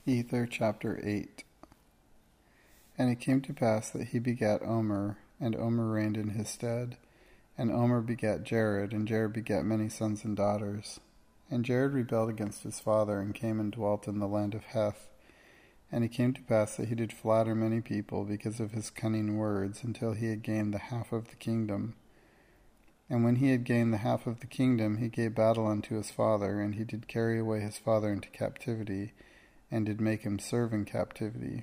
Ether chapter 8. And it came to pass that he begat Omer, and Omer reigned in his stead. And Omer begat Jared, and Jared begat many sons and daughters. And Jared rebelled against his father, and came and dwelt in the land of Heth. And it came to pass that he did flatter many people because of his cunning words, until he had gained the half of the kingdom. And when he had gained the half of the kingdom, he gave battle unto his father, and he did carry away his father into captivity, and did make him serve in captivity.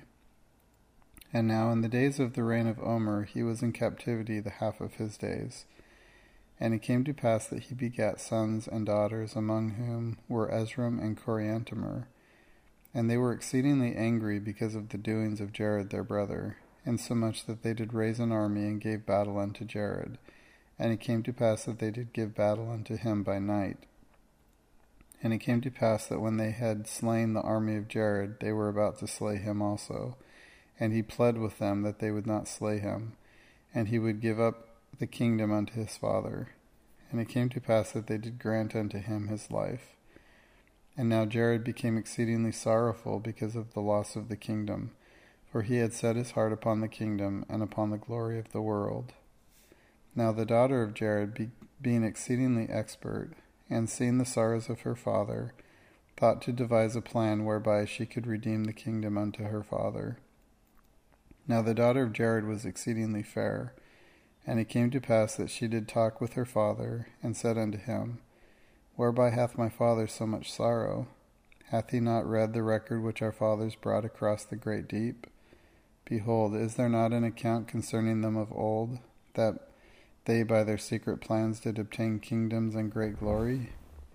And now in the days of the reign of Omer he was in captivity the half of his days. And it came to pass that he begat sons and daughters, among whom were Esrom and Coriantumr. And they were exceedingly angry because of the doings of Jared their brother, insomuch that they did raise an army and gave battle unto Jared. And it came to pass that they did give battle unto him by night. And it came to pass that when they had slain the army of Jared, they were about to slay him also. And he pled with them that they would not slay him, and he would give up the kingdom unto his father. And it came to pass that they did grant unto him his life. And now Jared became exceedingly sorrowful because of the loss of the kingdom, for he had set his heart upon the kingdom and upon the glory of the world. Now the daughter of Jared, being exceedingly expert, and seeing the sorrows of her father, thought to devise a plan whereby she could redeem the kingdom unto her father. Now the daughter of Jared was exceedingly fair, and it came to pass that she did talk with her father, and said unto him, Whereby hath my father so much sorrow? Hath he not read the record which our fathers brought across the great deep? Behold, is there not an account concerning them of old, that they by their secret plans did obtain kingdoms and great glory?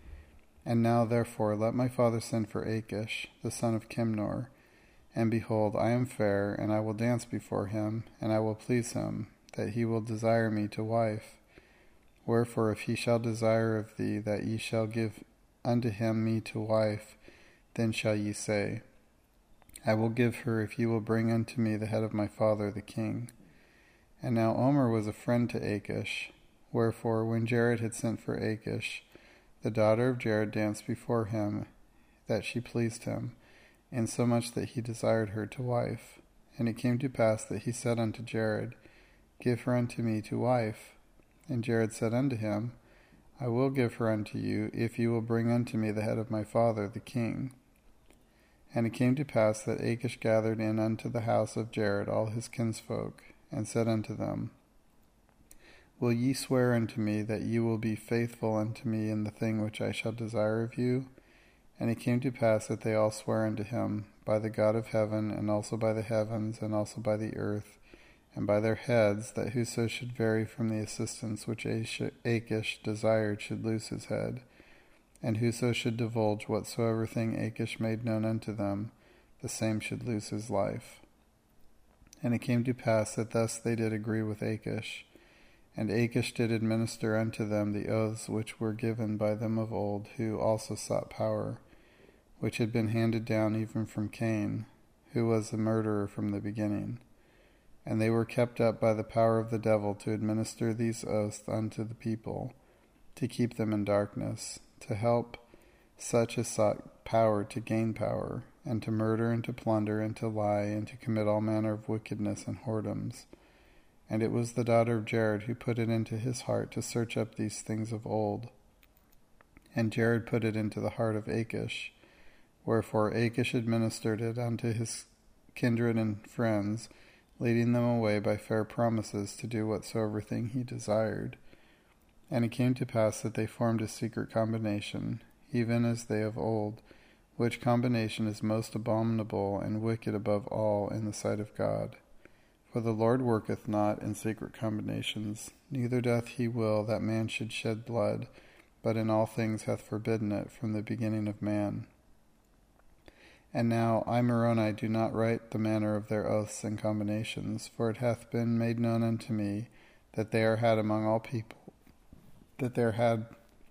And now therefore let my father send for Achish, the son of Chimnor. And behold, I am fair, and I will dance before him, and I will please him, that he will desire me to wife. Wherefore if he shall desire of thee that ye shall give unto him me to wife, then shall ye say, I will give her if ye will bring unto me the head of my father the king. And now Omer was a friend to Achish. Wherefore, when Jared had sent for Achish, the daughter of Jared danced before him, that she pleased him, insomuch that he desired her to wife. And it came to pass that he said unto Jared, Give her unto me to wife. And Jared said unto him, I will give her unto you, if you will bring unto me the head of my father the king. And it came to pass that Achish gathered in unto the house of Jared all his kinsfolk, and said unto them, Will ye swear unto me that ye will be faithful unto me in the thing which I shall desire of you? And it came to pass that they all sware unto him, by the God of heaven, and also by the heavens, and also by the earth, and by their heads, that whoso should vary from the assistance which Achish desired should lose his head. And whoso should divulge whatsoever thing Achish made known unto them, the same should lose his life. And it came to pass that thus they did agree with Achish. And Achish did administer unto them the oaths which were given by them of old, who also sought power, which had been handed down even from Cain, who was the murderer from the beginning. And they were kept up by the power of the devil to administer these oaths unto the people, to keep them in darkness, to help such as sought power to gain power, and to murder, and to plunder, and to lie, and to commit all manner of wickedness and whoredoms. And it was the daughter of Jared who put it into his heart to search up these things of old. And Jared put it into the heart of Achish. Wherefore Achish administered it unto his kindred and friends, leading them away by fair promises to do whatsoever thing he desired. And it came to pass that they formed a secret combination, even as they of old, which combination is most abominable and wicked above all in the sight of God. For the Lord worketh not in secret combinations, neither doth he will that man should shed blood, but in all things hath forbidden it from the beginning of man. And now I, Moroni, do not write the manner of their oaths and combinations, for it hath been made known unto me that they are had among all people, and they are had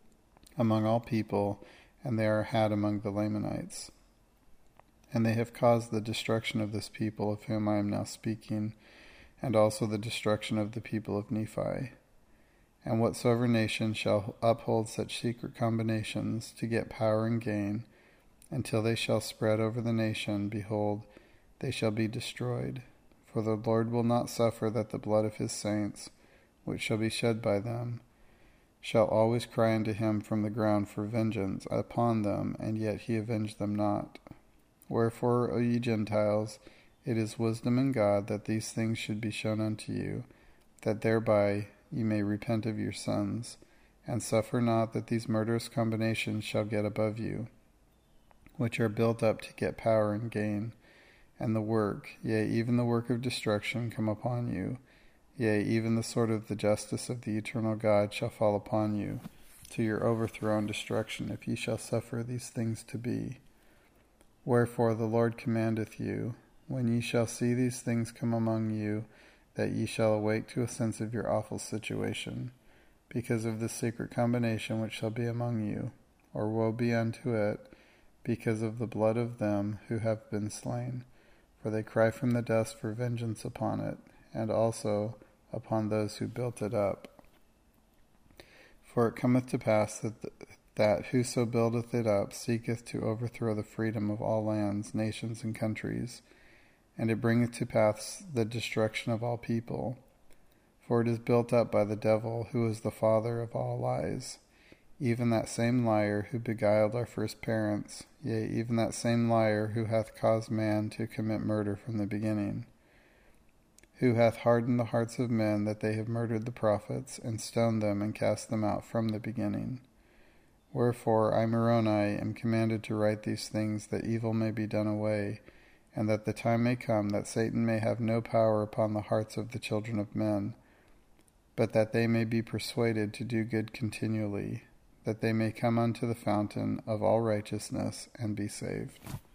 among the Lamanites. And they have caused the destruction of this people of whom I am now speaking, and also the destruction of the people of Nephi. And whatsoever nation shall uphold such secret combinations to get power and gain, until they shall spread over the nation. Behold, they shall be destroyed. For the Lord will not suffer that the blood of his saints, which shall be shed by them, shall always cry unto him from the ground for vengeance upon them, and yet he avenge them not. Wherefore, O ye Gentiles, it is wisdom in God that these things should be shown unto you, that thereby ye may repent of your sins, and suffer not that these murderous combinations shall get above you, which are built up to get power and gain, and the work, yea, even the work of destruction come upon you. Yea, even the sword of the justice of the eternal God shall fall upon you, to your overthrow and destruction, if ye shall suffer these things to be. Wherefore the Lord commandeth you, when ye shall see these things come among you, that ye shall awake to a sense of your awful situation, because of the secret combination which shall be among you, or woe be unto it, because of the blood of them who have been slain. For they cry from the dust for vengeance upon it, and also upon those who built it up. For it cometh to pass that whoso buildeth it up seeketh to overthrow the freedom of all lands, nations, and countries, and it bringeth to pass the destruction of all people. For it is built up by the devil, who is the father of all lies, even that same liar who beguiled our first parents, yea, even that same liar who hath caused man to commit murder from the beginning, who hath hardened the hearts of men that they have murdered the prophets, and stoned them, and cast them out from the beginning. Wherefore I, Moroni, am commanded to write these things, that evil may be done away, and that the time may come that Satan may have no power upon the hearts of the children of men, but that they may be persuaded to do good continually, that they may come unto the fountain of all righteousness and be saved.